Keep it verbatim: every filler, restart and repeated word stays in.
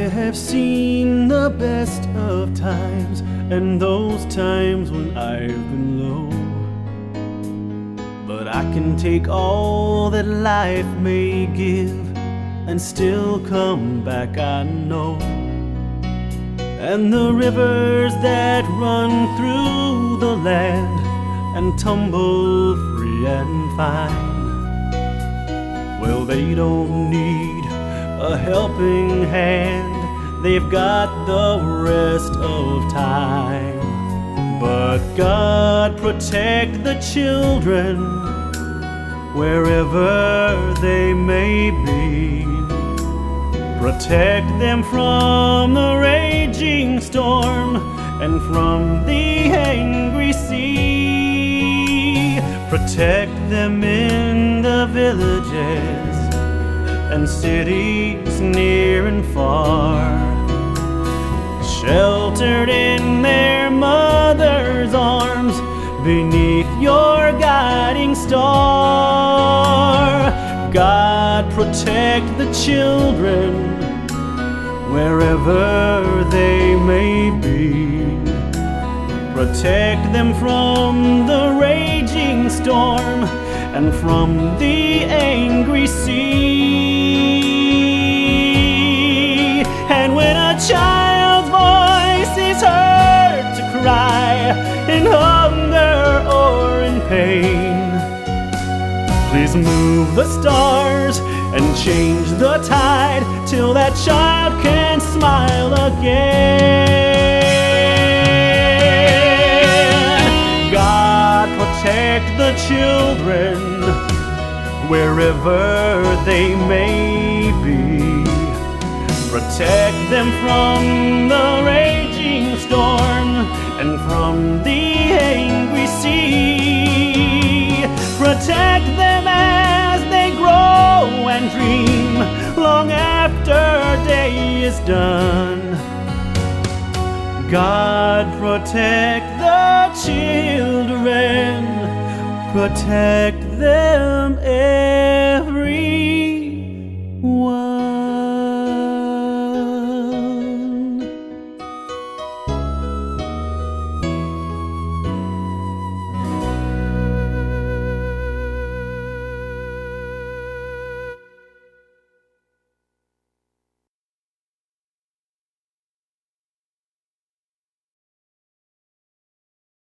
have seen the best of times and those times when I've been low, but I can take all that life may give and still come back, I know. And the rivers that run through the land and tumble free and fine, well, they don't need a helping hand, they've got the rest of time. But God protect the children wherever they may be. Protect them from the raging storm and from the angry sea. Protect them in the villages and cities near and far, sheltered in their mother's arms beneath your guiding star. God protect the children wherever they may be. Protect them from the raging storm and from the angry sea. And when a child's voice is heard to cry in hunger or in pain, please move the stars and change the tide till that child can smile again. God protect the children wherever they may be. Protect them from the raging storm and from the angry sea. Protect them as they grow and dream long after day is done. God protect the children, protect them